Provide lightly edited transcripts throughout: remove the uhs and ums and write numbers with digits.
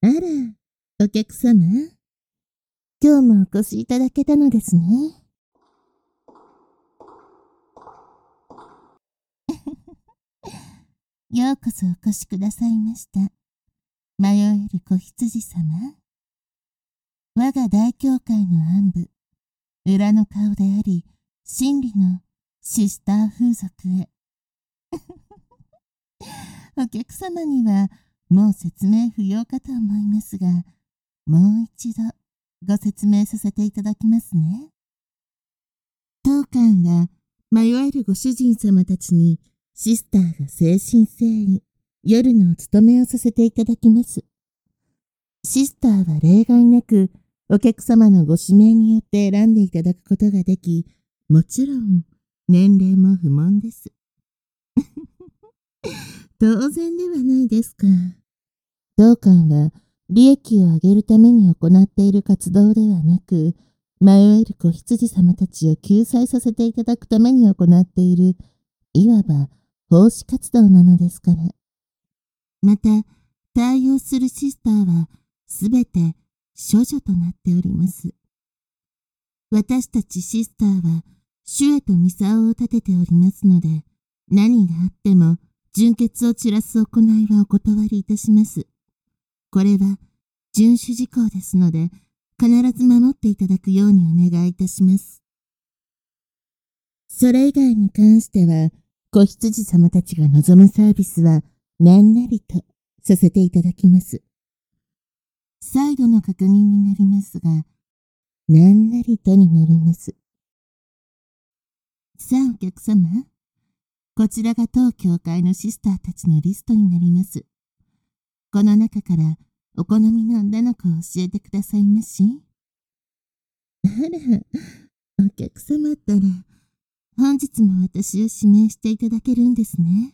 ら、お客様。今日もお越しいただけたのですね。ようこそお越しくださいました。迷える子羊様。我が大教会の暗部、裏の顔であり、真理のシスター風俗へ。お客様にはもう説明不要かと思いますが、もう一度ご説明させていただきますね。当館は迷えるご主人様たちにシスターが誠心誠意、夜のお務めをさせていただきます。シスターは例外なくお客様のご指名によって選んでいただくことができ、もちろん年齢も不問です。当然ではないですか。当館は利益を上げるために行っている活動ではなく、迷える子羊様たちを救済させていただくために行っている、いわば奉仕活動なのですから。また、対応するシスターはすべて処女となっております。私たちシスターは主へとミサオを立てておりますので、何があっても純潔を散らす行いはお断りいたします。これは遵守事項ですので、必ず守っていただくようにお願いいたします。それ以外に関しては、子羊様たちが望むサービスは何なりとさせていただきます。再度の確認になりますが、何なりとになります。さあお客様、こちらが当教会のシスターたちのリストになります。この中からお好みの女の子を教えてくださいまし。あら、お客様ったら、本日も私を指名していただけるんですね。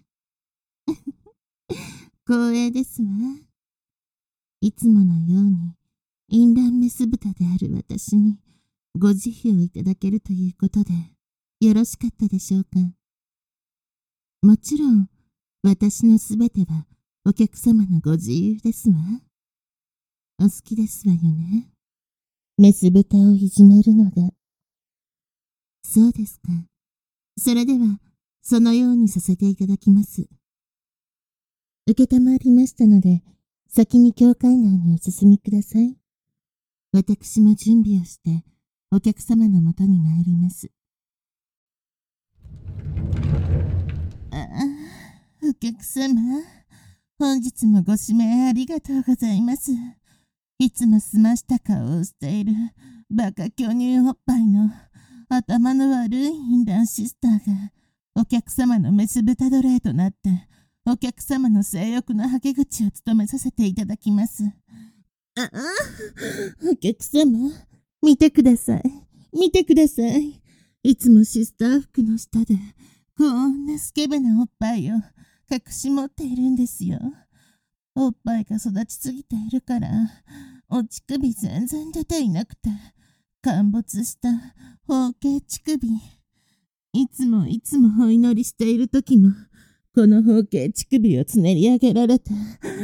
光栄ですわ。いつものように、淫乱メス豚である私にご慈悲をいただけるということで、よろしかったでしょうか。もちろん、私のすべてはお客様のご自由ですわ。お好きですわよね。メス豚をいじめるのが。そうですか。それでは、そのようにさせていただきます。承りましたので、先に教会内にお進みください。私も準備をして、お客様のもとに参ります。お客様、本日もご指名ありがとうございます。いつも澄ました顔をしているバカ巨乳おっぱいの頭の悪い淫乱シスターがお客様のメス豚奴隷となってお客様の性欲のはけ口を務めさせていただきます。お客様、見てください。見てください。いつもシスター服の下でこんなスケベなおっぱいを隠し持っているんですよ。おっぱいが育ちすぎているから、お乳首全然出ていなくて、陥没した包茎乳首。いつもお祈りしているときも、この包茎乳首をつねり上げられて、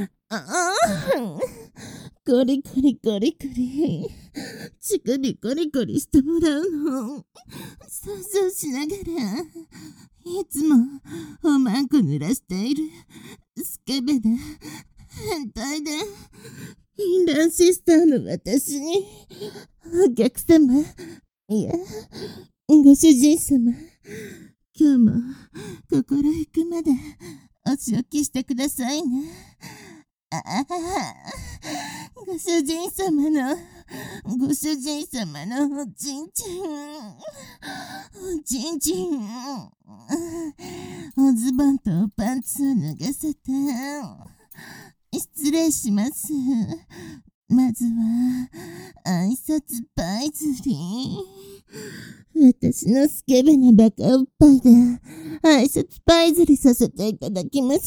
コリコリコリコリ、乳首コリコリしてもらうのを想像しながら、いつもおまんこ濡らしているスケベな変態で淫乱シスターの私に、お客様、いや、ご主人様、今日も心ゆくまでお仕置きしてくださいね。ご主人様のおちんちん、おちんちん、おズボンとおパンツを脱がせて、失礼します。まずは、挨拶パイズリー。私のスケベなバカおっぱいで、挨拶パイズリさせていただきます。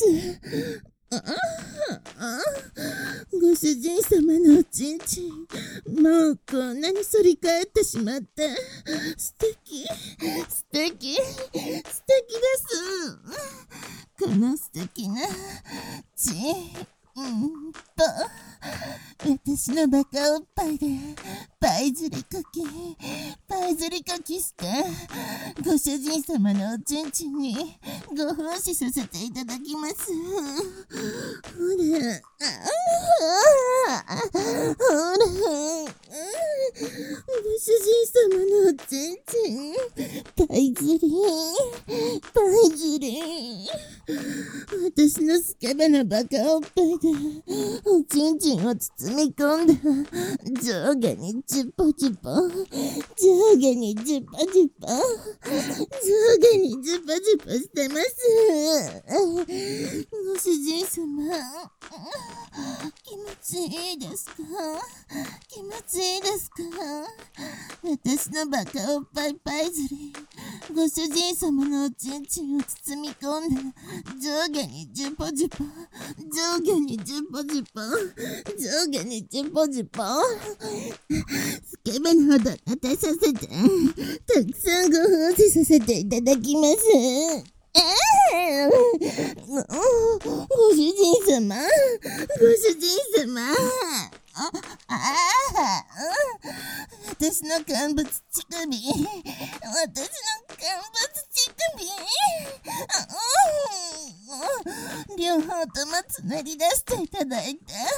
ご主人様のおちんちん、もうこんなに反り返ってしまって、素敵です。この素敵なちんと私のバカおっぱいでパイズリかきしてご主人様のおちんちんにご奉仕させていただきます。ほらご主人様のおちんちんパイズリ私のスケベなバカおっぱいでおちんちんを包み込んだ上下にジュポジュポ上下にジュポジュポしてます。ご主人様気持ちいいですか？私のバカおっぱいパイズリご主人様のおちんちんを包み込んだ上下にジュポジュポスケベなほど立たさせてたくさんご奉仕させていただきます。ご主人様私の乾物乳首両方ともつなり出していただいて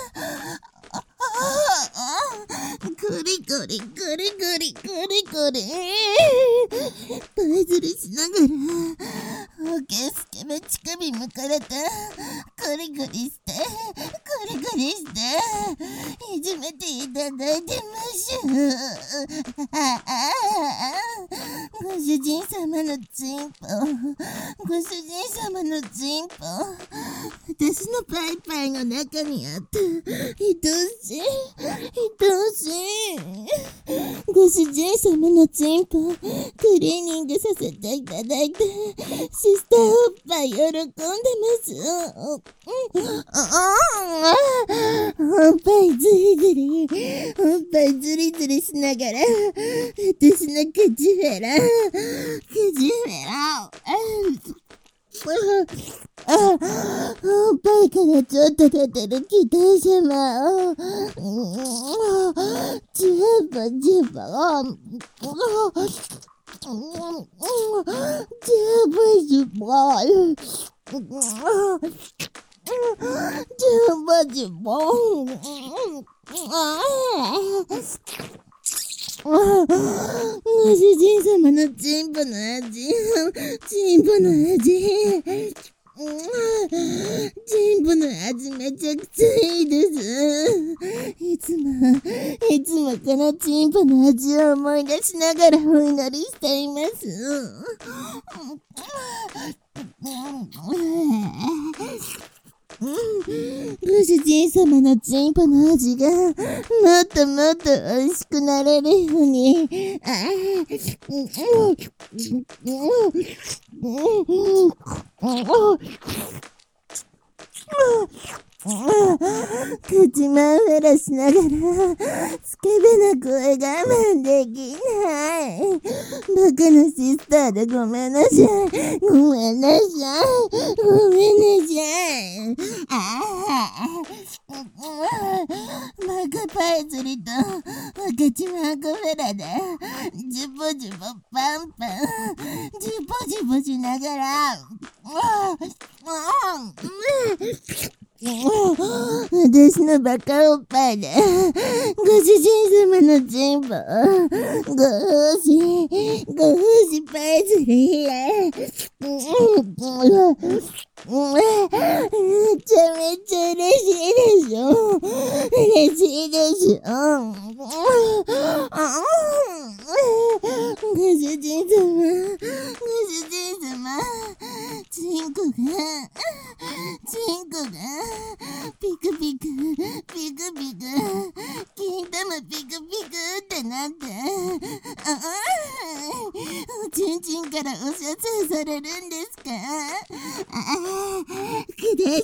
ゴリゴリパイズリしながらスケベ乳首むかれてゴリゴリしていじめていただいてましゅ。ご主人様のチンポ私のパイパイの中にあった愛しいご主人様のチンポクリーニングさせていただいてシスターおっぱい喜んでます。おっぱいズリしながら私のクジュフェラおっぱいからちょっと出てる気体様をジュボご主人様のチンポの味めちゃくちゃいいです。いつもこのチンポの味を思い出しながらお祈りしています。ご主人様のチンポの味がもっと美味しくなれるように口まふらしながらスケベな声我慢できない。バカなシスターでごめんなさい。バカパイズリと赤ちまんコフェラでジュポパンジュポしながら私のバカおっぱいでご主人様のチンポご奉仕パイズリーめちゃ嬉しいでしょご主人様チンコがピクピク金玉ピクってなっておちんちんからお射精されるんですか？くだ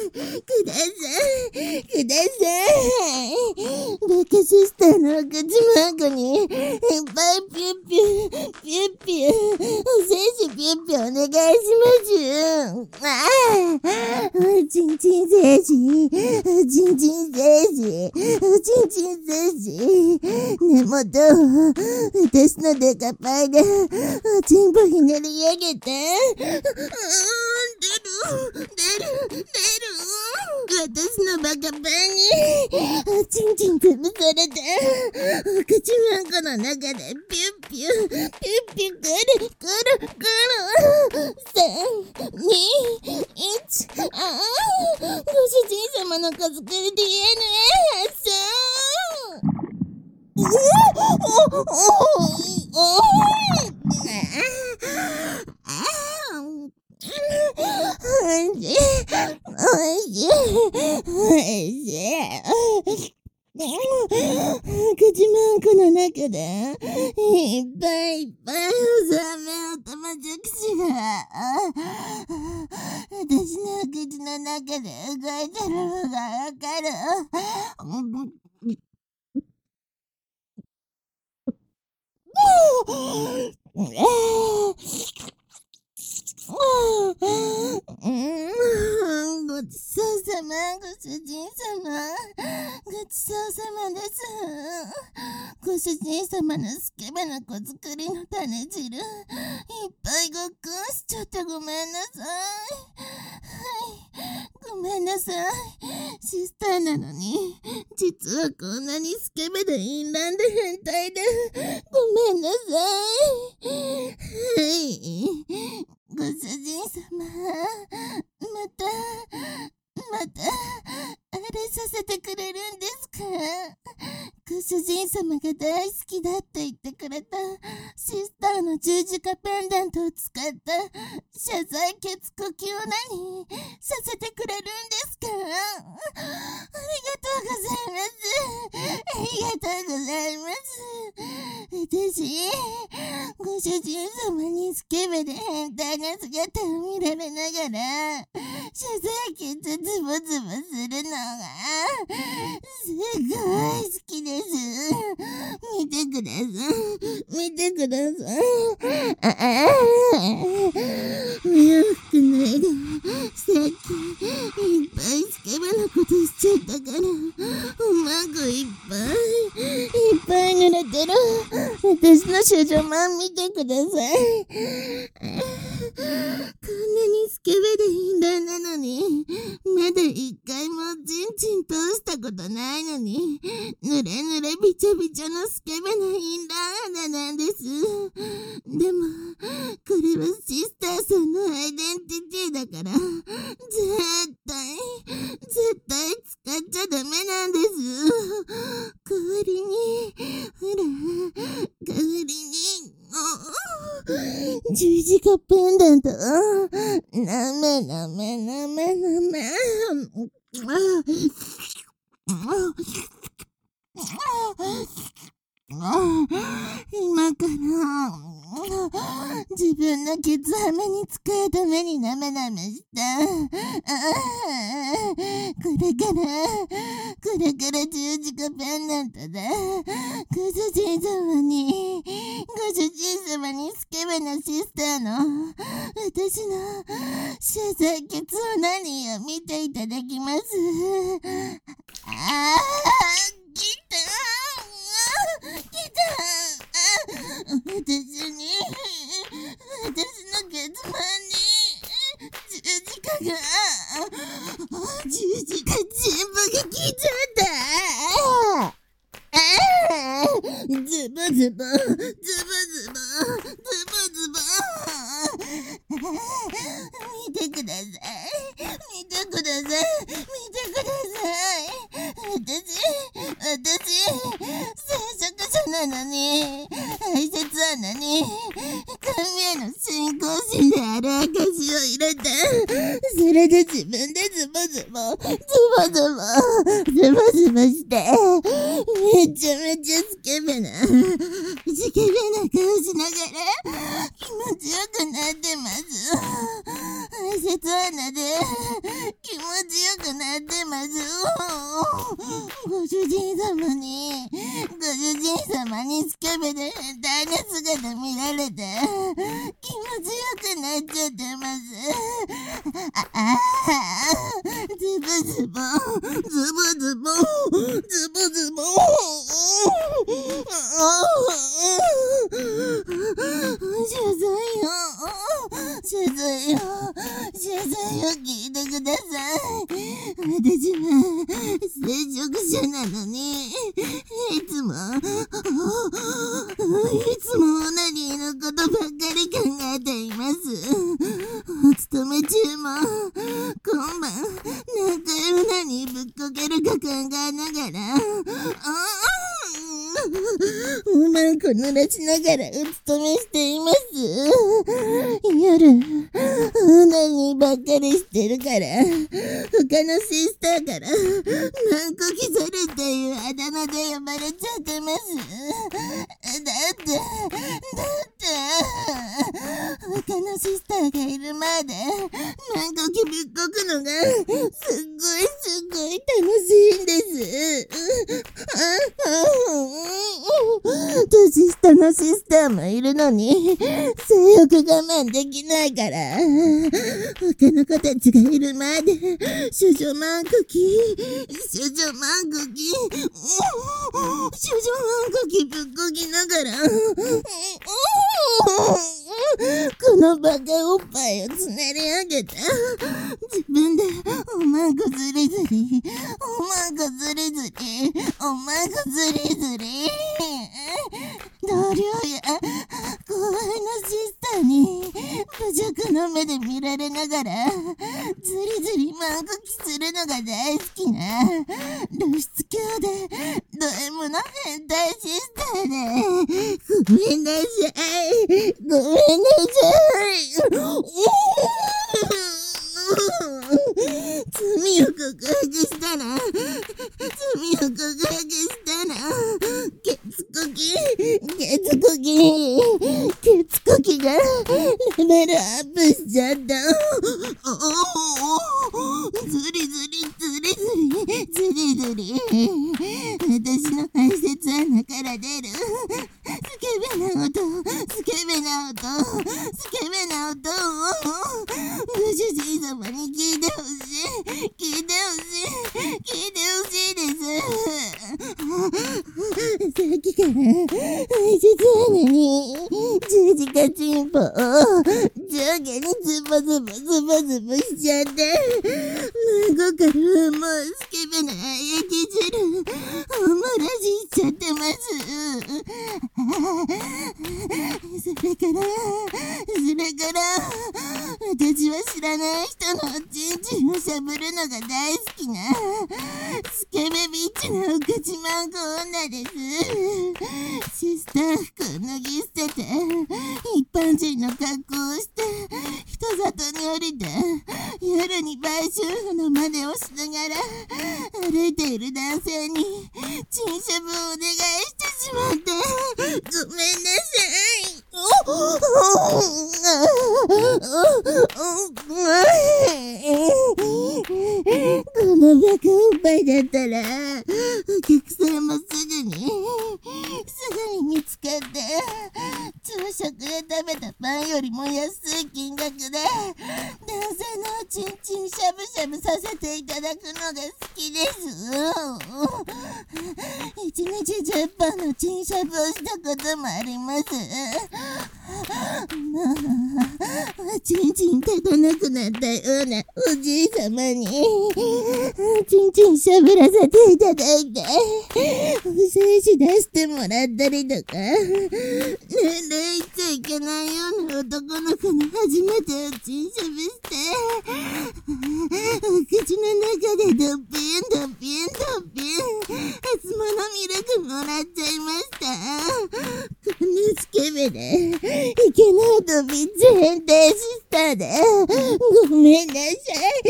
さいバカシスターの赤ちまんこにいっぱいピュッピュお精子ピュッピュお願いします。おちんちん精子ちんちん精子、ちんちん精子、根元を私のデカパイでチンポひねり上げて、出る。私のバカパイにチンチン潰されて、口の中の中でピュッピュくる3、2、1、ご主人様の子作り DNA 発送。口マンコの中でいっぱいサメを玉尽くしが私の口の中で動いてるのがわかる。ごちそうさま、ご主人様。ごちそうさまです。ご主人様のスケベな子作りの種汁、いっぱいごっくんしちゃってごめんなさい。ごめんなさい。シスターなのに、実はこんなにスケベで淫乱で変態で、ごめんなさい。ご主人様、また、あれさせてくれるんですか？ご主人様が大好きだって言ってくれたシスターの十字架ペンダントを使った謝罪血呼吸を何させてくれるんですか？ありがとうございます。ありがとうございます。私、ご主人様にスケベで変態な姿を見られながら、謝罪血ズボズボするのが、すごい好きです。見てください。見てください。お洋服脱いで、さっき、いっぱいスケベなことしちゃったから、おまんこいっぱい濡れてる。私の少女マン見てください。こんなにスケベで淫乱なのに、まだ一回もチンチン通したことないのに、ぬれぬれびちょびちょのスケベな淫乱穴なんです。でも、これはシスターさんのアイデンティティだから、絶対使っちゃダメなんです。代わりに、十字架ペンダントなめ今から自分のケツハメに使うためになめした。これから十字架ペンダントだ。ご主人様にスケベなシスターの私の謝罪ケツを何を見ていただきます。来た私のケツマンに十字架全部が来ちゃった。ズボ見てください。私、聖職者なのに、排泄穴に、神への信仰心である証を入れて、それで自分でズボして、めちゃめちゃスケベな顔しながら、気持ちよくなってます。排泄穴で、気持ちよくなってます。ご主人様にスケベで変態な姿見られて気持ちよくなっちゃってます。ズズボン、ズボズボン、ズボズボン。謝罪よ、謝罪よ、謝罪を聞いてください。私は聖職者なのに、いつもオナニーのことばっかり考えています。お勤め中も今晩何回オナニーぶっこけるか考えながらおまんこ濡らしながらお勤めしています。夜オナニーばっかりしてるから他のシスターからマンコキザルっていうあだ名で呼ばれちゃってます。だって他のシスターがいるまでマンコキぶっこくのがすっごい楽しいんです。年下のシスターもいるのに性欲我慢できないから他の子たちがいるまで少女マンコキぶっこきながらこのバカおっぱいをつねり上げた自分でおまんこずりずり同僚や後輩のシスターに侮辱の目で見られながらずりマンコキするのが大好きな露出狂でド M の変態シスターでごめんなさい。罪を告白したらケツコキがレベルアップしちゃった。ずり私の排泄穴から出るスケベな音をご主人様に聞いてほしいです。さっきから排泄穴に十字架チンポを上下にズボしちゃって孫からもうスケベな焼き汁お漏らししちゃってます。それから私は知らない人のチンチンをしゃぶるのが大好きなスケベビッチのお口マンコ女です。シスター服を脱ぎ捨てて一般人の格好をして人里に降りて夜に売春婦の真似をしながら歩いている男性にチンしゃぶをお願いしてしまってごめんなさい。このバカおっぱいだったらお客さんもすぐに見つかって朝食で食べたパンよりも安い金額で男性のチンチンしゃぶしゃぶさせていただくのが好きです。一日10本のチンしゃぶをしたこともあります。チンチン立たなくなったようなおじい様にチンチンしゃぶらせていただいてお精子出してもらったりとか年齢言っちゃいけないような男の子の初めてをチンしゃぶしてお口の中でドッピン初物ミルクもらっちゃいました。こんなスケベでいけないとビッチ変態シスターでごめんなさい。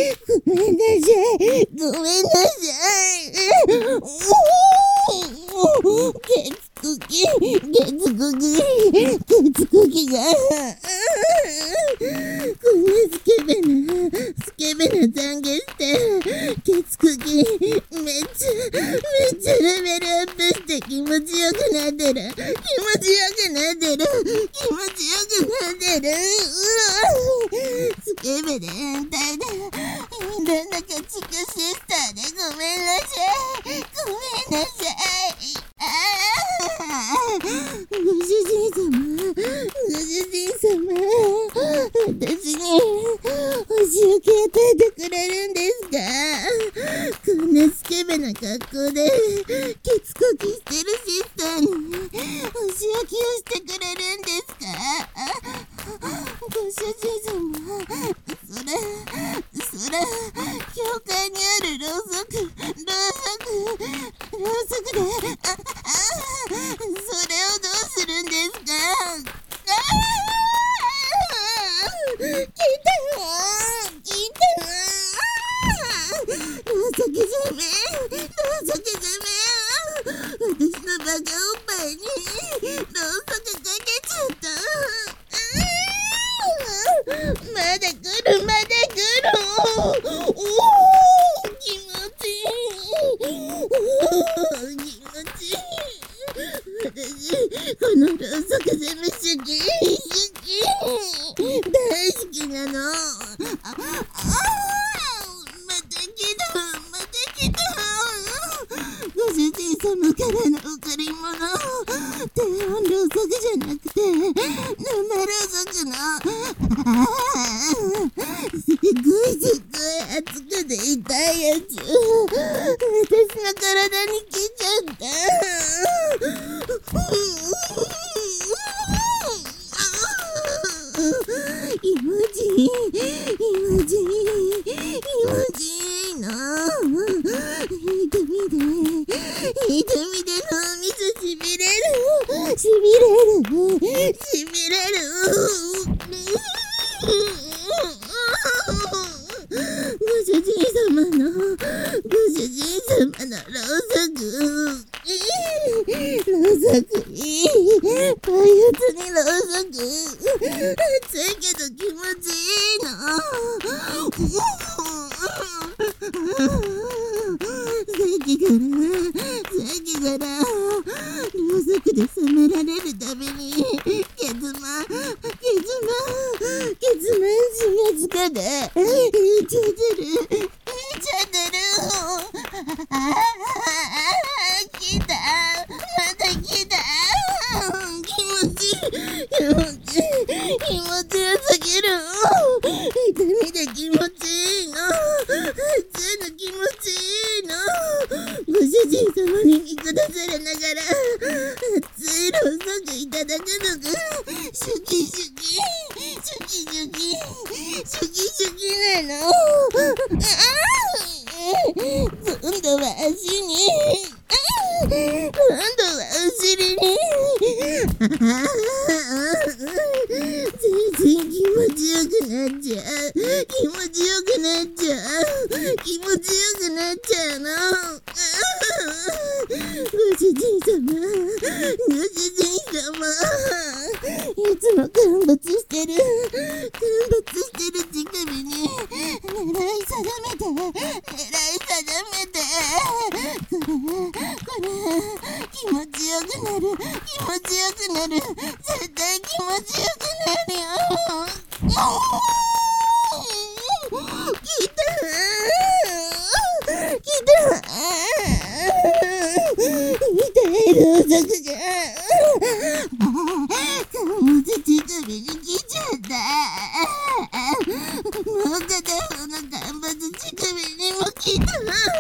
ケツコキがこんなスケベな懺悔してケツコキレベルアップして気持ちよくなってる。気持ちよくなってる。気持ちよくなってる。スケベで変態で、なんだか地下シスターでごめんなさい。ごめんなさい。ご主人様、私にお仕置き与えてくれるんですか？こんなスケベな格好でケツこきしてるシスターにお仕置きをしてくれるんですか？ご主人様、それ教会にあるろうそくで、それをどうするんですか？聞いたろうそくじゃめ私のバカおっぱいにろうそくかけちゃった。まだ来る気持ちいい。私このろうそく攻め好き大好きなの。また来た。ご主人様からの贈り物、低温ろうそくじゃなくて生ろうそくのすっごい熱くて痛いやつ、私の体に来ちゃった。気持ちいいの。痛みで脳みそしびれる。ご主人様のろうそく。パイオツにろうそく。熱いけど気持ちいいの。さっきからろうそくで冷められるたびにケツマンしがつかでいっちゃってる。来た。また来た。気持ちよすぎる。痛みで気持ちいいの。熱いの気持ちいいの。ご主人様に見下されながら熱いろうそくいただくのがシュキなの。今度は足に、今度はお尻に。全然気持ちよくなっちゃう。気持ちよくなっちゃうの。ご主人様、いつも陥没してる乳首に狙い定めて、これ気持ちよくなる。絶対気持ちよくなるよ。来た。痛いろうそくが乳首に来ちゃった。もう片方の陥没乳首にも来た。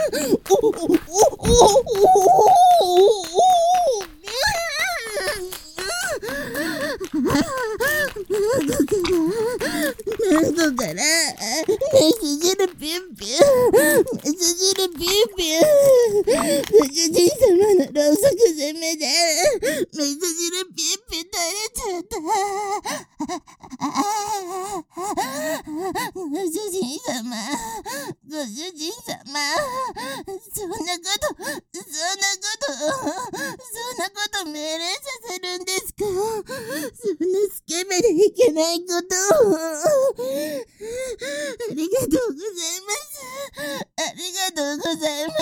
喉からメス汁ピュンピュン。ご主人様のろうそく攻めでメス汁ピュンピュン垂れちゃった。ご主人様、そんなこと命令させるんですか？そんなスケベでいけないことを。ありがとうございます。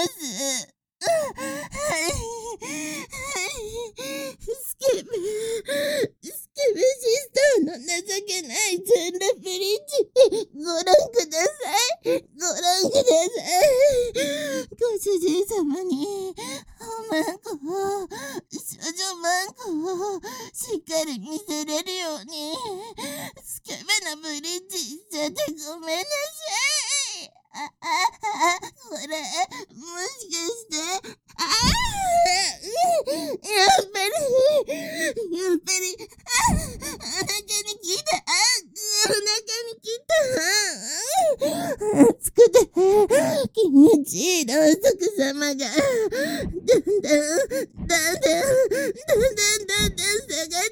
スケベシスターの情けない全裸プリンチ、ご覧ください。ご覧ください。ご主人様に、マンコを、少女マンコをしっかり見せれるように、スケベなブリッジしちゃってごめんなさい。これ、もしかして、やっぱり、お腹に来た。熱くて、気持ちいいろうそく様が、だんだん下がって、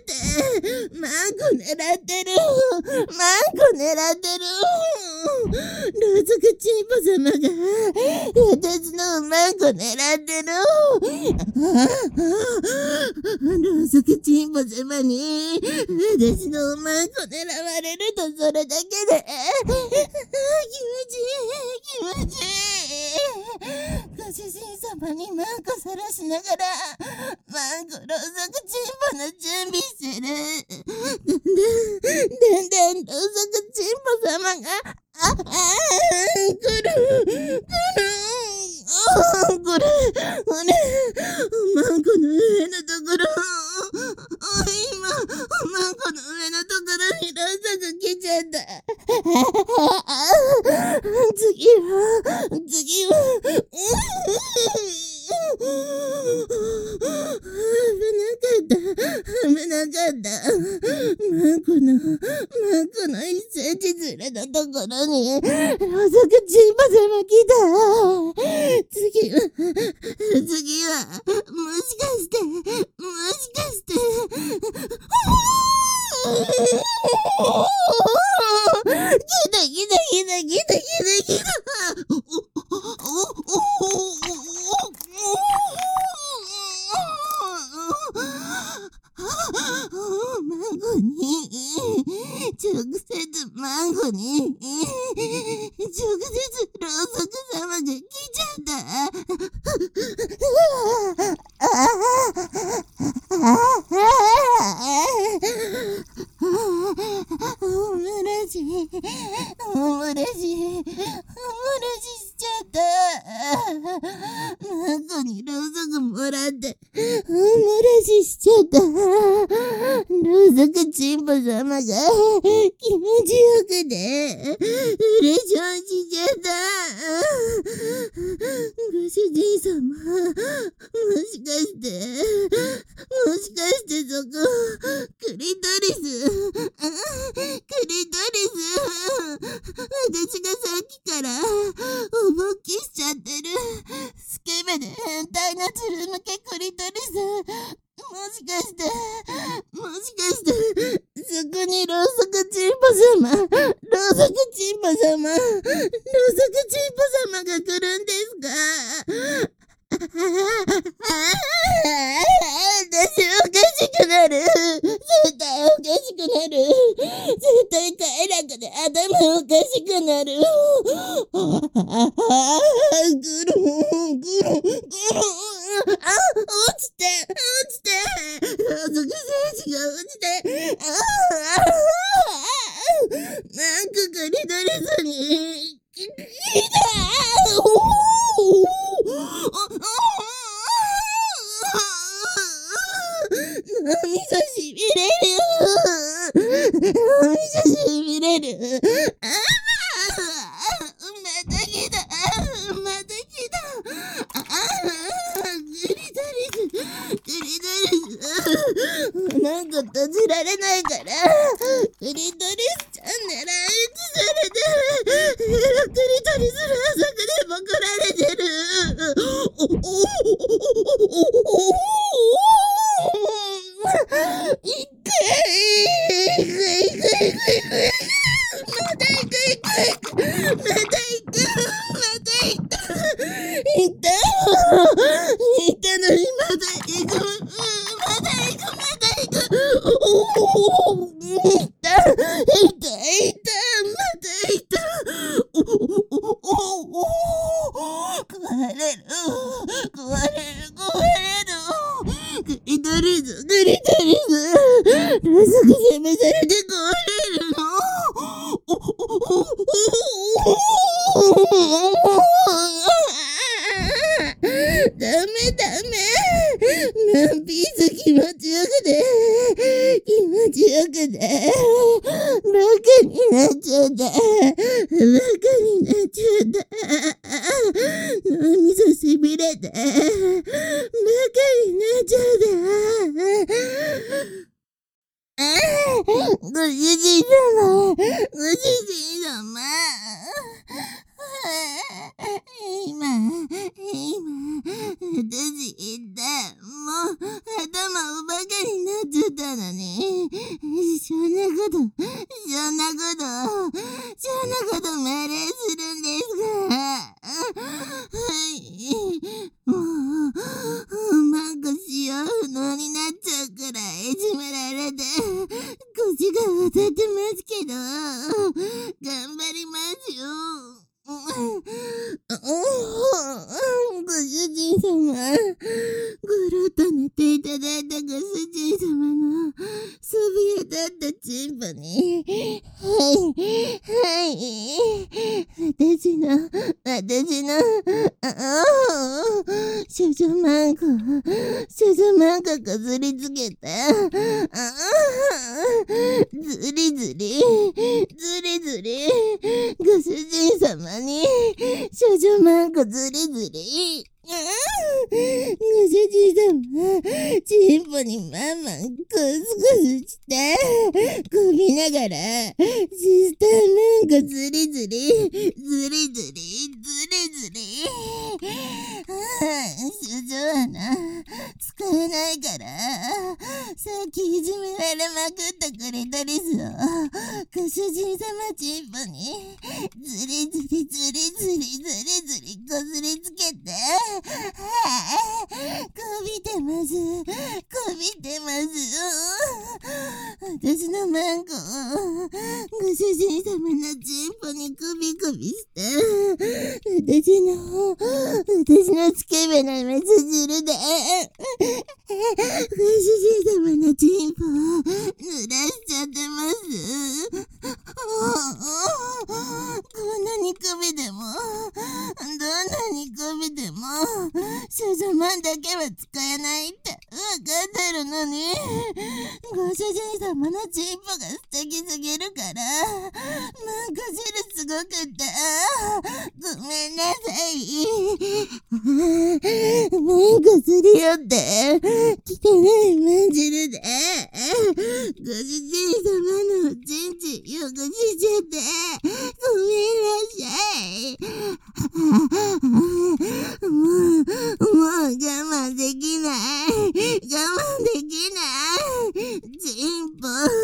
マンコ狙ってる。ろうそくチンポ様が、私のマンコ狙ってる。ろうそくチンポ様に、私のマンコ狙われるとそれだけで、気持ちいい。ご主人様にマンコさらしながら、マンコろうそくチンポの準備してる。だんだんろうそくチンポ様が、マンコの上のところ、今、マンコの上のところにろうそく来ちゃった。次は、危なかった。マンコの1センチずれのところに、ろうそくチンポ様来た。次は、もしかして、来た。マンゴに、直接ろうそく様が来ちゃった。オムラジしちゃった。マンゴにろうそくもらって、オムラジしちゃった。ろうそくチンポ様が気持ちよくて、うれしょんしちゃった。ご主人様、もしかしてそこ、クリトリス。私がさっきから、おぼっきしちゃってる。スケベで変態なつるむけクリトリス。もしかして、そこにろうそくチンポ様が来るんですか？私おかしくなる。絶対快楽で頭おかしくなる。ぐるん。落ちて。ろうそく精子が落ちて。なんかクリトリスに、来た。みそしびれる。また来た。クリトリス。なんか閉じられないから、クリトリスちゃん狙い撃ちされて、クリトリスろうそくでボコられてる。 壊れる。グリトリス。ろうそく攻めされて壊れるの。ダメ。ワンピース気持ちよくて。バカになっちゃった。脳みそしびれた。バカになっちゃった。ご主人様。今、私言った。もう、頭をバカになっちゃったのに。そんなこと命令するんですか。はい。もう、なんか幸不能になっちゃうくらいいじめられて、腰が当たってますけど、頑張りますよ。ご主人様、ごろっと寝ていただいたご主人様のそびえ立ったチンポに、はい、私の、少女マンコこすりつけた、ずり、ご主人様に、少女マンコずり。ご主人様、チンポにコスして、こびながら、シスターマンコずり。少女穴、使えないから、さっきいじめられまくったクリトリスを、ご主人様チンポに、ずりこすりつけて、こびてます私のマンコをご主人様のチンポにこびした私のスケベなメス汁でご主人様のチンポを濡らしちゃってます。こんなにこびても少女マンだけは使えないってわかってるのに、ご主人様のチンポが素敵すぎるからマンコ汁すごくてごめんなさい。マンコすり寄って汚いマン汁でご主人様のおちんち汚しちゃってごめんなさい。もう我慢できない。チン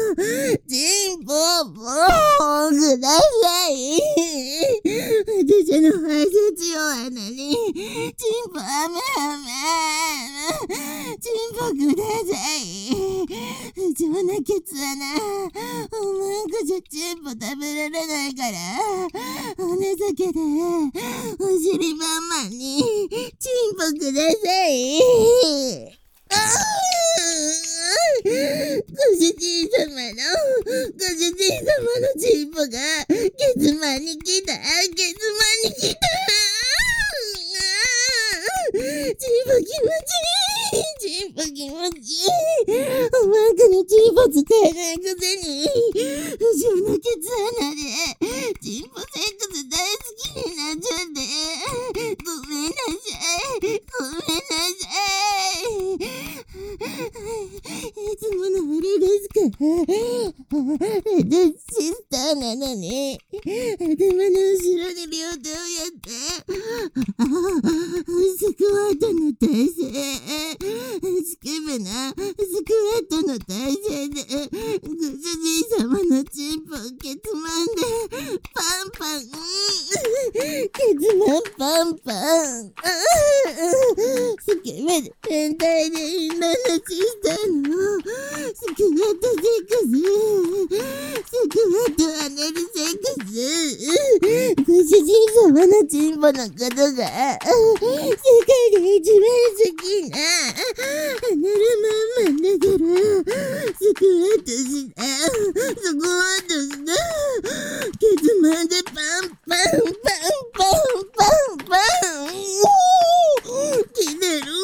ポ、もうください。私の排泄用穴に、チンポチンポください。不浄なケツ穴、おまんこじゃチンポ食べられないから、骨だけで、お尻バンマンに、チンポください。ご主人様のチンポがケツマンに来た。チンポ気持ちいい。おまんこのチンポ使えないくせに不浄なケツ穴でチンポセックス大好きになっちゃってごめんなさい。いつものあれですか。シスターなのに頭の後ろに両手をやってスクワットの体勢、スケベなスクワットの体勢でご主人様のチンポをケツマンでパンケツマンパンスケベで変態でインランドシスターのスクワットセックス、スクワットアナルセックス、ご主人様のチンポのことが世界で一番好きなアナルマンマンだからスクワットした、スクワットしたケツまでパンパンパンパンパンパン来てる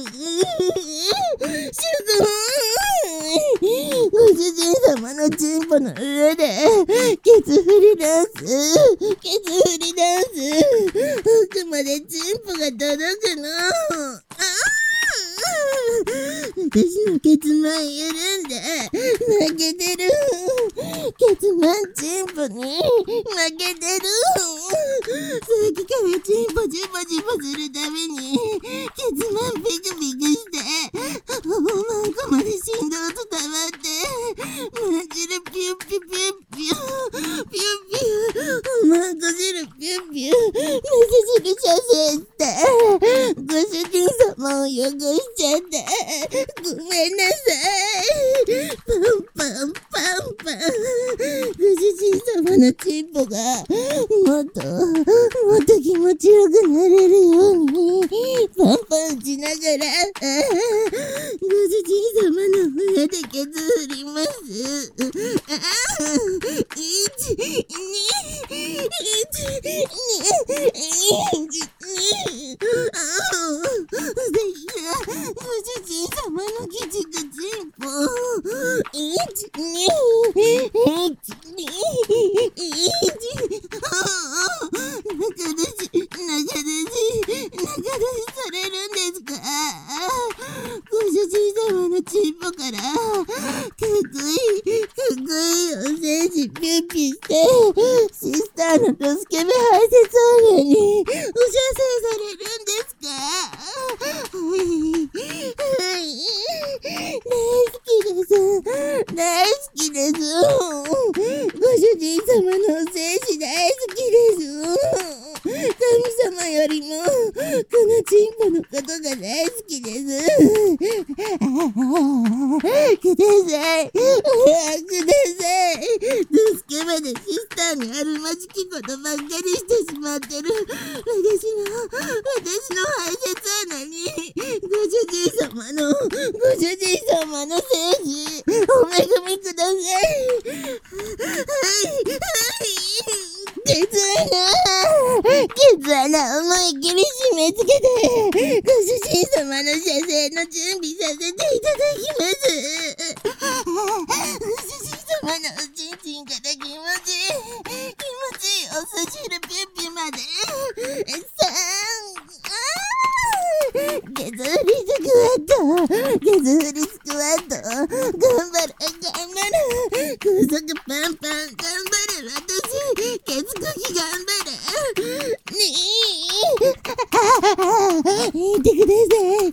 すごい、ご主人様のチンポの上でケツ振りダンス、ケツ振りダンス、奥までチンポが届くの。私のケツマン緩んで負けてる、ケツマンチンポに負けてる、さっきからチンポジュポジュポするたびにケツマンピクピクしておまんこまで振動伝わってマジでピュッピュピュッピュピュッピュおまんこ汁ピュッピュ水汁射精してご主人様を汚しちゃってごめんなさい、パンパンパンパン、ご主人様のチンポがもっと気持ちよくなれるようにパンパンしながらご主人様の上でケツ振ります。ご主人様のギチクチンポ中出しされるんですか？ご主人様のチンポからかっこいいお精子ピュッピュしてシスターのドスケベ排泄音源にお射精されるんですか？はい、大好きです。ご主人様のお精子大好きです。神様よりもこのチンポのことが大好きです。ください、ください。ドスケベでシスターにあるまじきことばっかりしてしまってる私の排泄穴にご主人様の精子お恵みください。ケツ穴思いっきり締め付けてご主人様の射精の準備させていただきます。ご主人様のおちんちんから気持ちいいお寿司のピュッピュまでケツ振りスクワット頑張る高速パンパン頑張る私ケツこき頑張る言ってください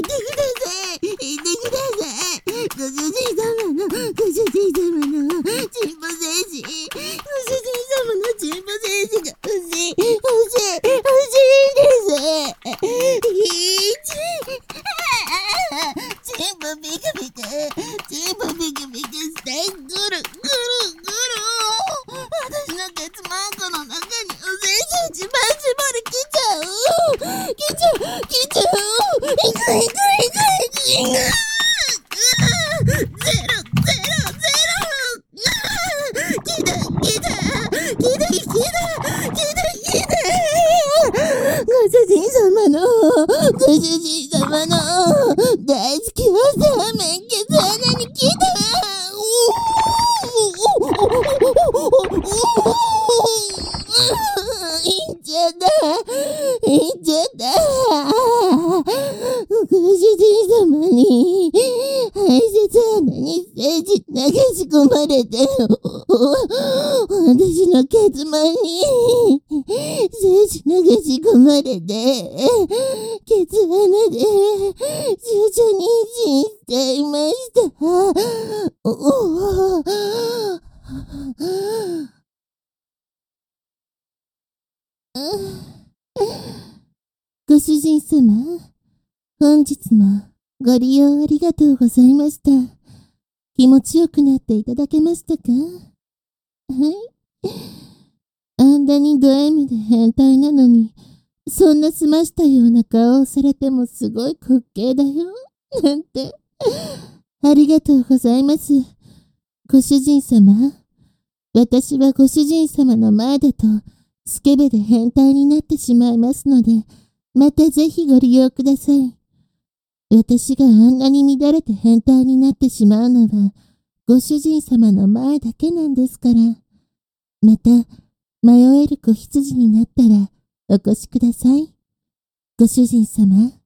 ご主人様のチンポ精子ご主人様のチンポ精子が欲しいですチンポピクピクしてぐる私のケツマンコの中にお精子一番絞り来ちゃういくご主人様の大好きおサーメンケツ穴に来た。いっちゃったご主人様に排泄穴に精子流し込まれて私のケツマンに精子流し込まれてケツ穴で徐々に妊娠していました。ご主人様、 本日もご利用ありがとうございました。気持ちよくなっていただけましたか？はい。あんなにド M で変態なのに、そんな澄ましたような顔をされてもすごい滑稽だよ。なんて。ありがとうございます。ご主人様。私はご主人様の前だと、スケベで変態になってしまいますので、またぜひご利用ください。私があんなに乱れて変態になってしまうのは、ご主人様の前だけなんですから。また、迷える子羊になったら、お越しください。ご主人様。